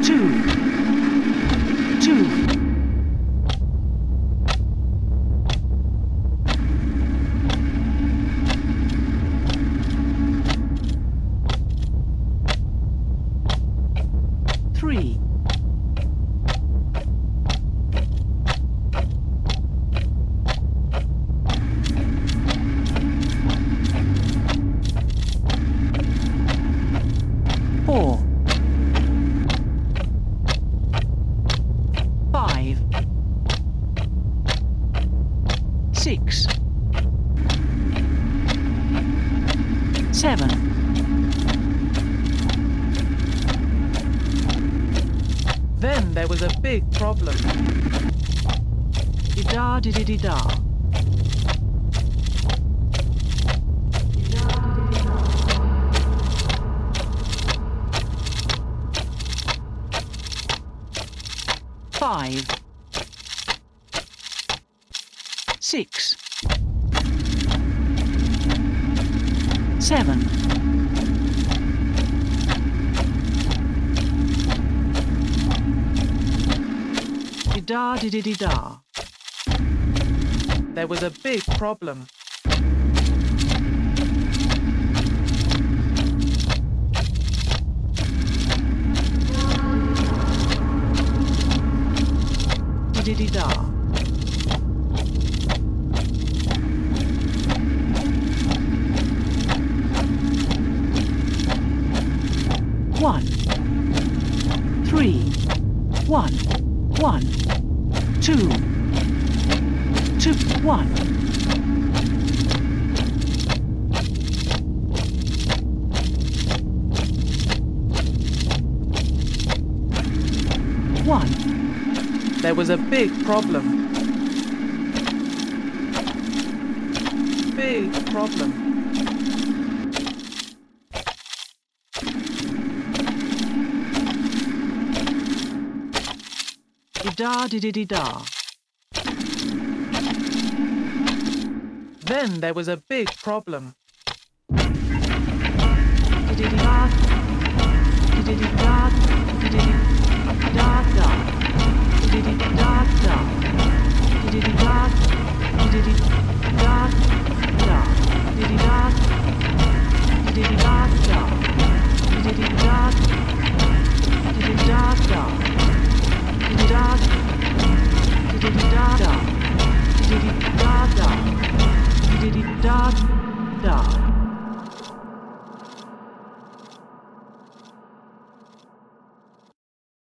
two, two, three, four, five, six, seven, then there was a big problem. Di-da-di-di-di-da. Five, six, seven, di-da-di-di-di-da. There was a big problem. Di-di-di-da. One, three, one, one, two, two, one. One. There was a big problem. Big problem. Di-da-di-di-di-da. Then there was a big problem. Di-di-di-da. Di-di-di-da.